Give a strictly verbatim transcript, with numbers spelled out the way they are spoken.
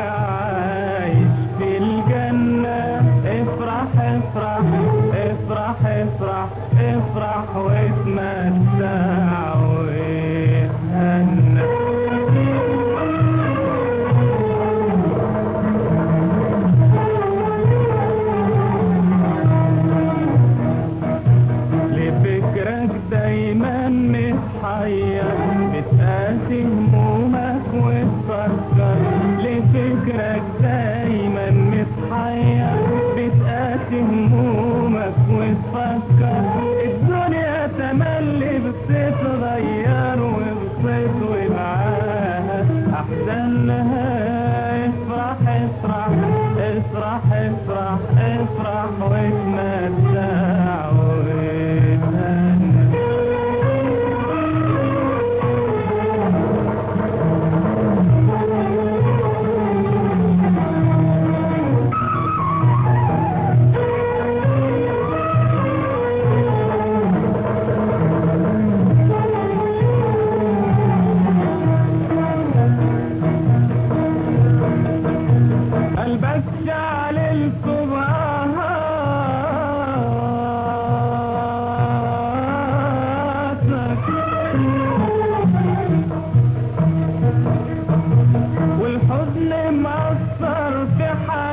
عايش في الجنة. افرح افرح افرح افرح افرح واتمتع واتهنى. لفكرك دايما متحير بتقاسي همومك وتفكر. لفكرك دايما متحير بتقاسي همومك وتفكر. الدنيا تملي بتتغير وبتصيت ومعاها احسن لها. افرح افرح افرح افرح افرح واتمتع واتهنى. قلبك شعل الكبهاتك والحزن مأثر في حياتك.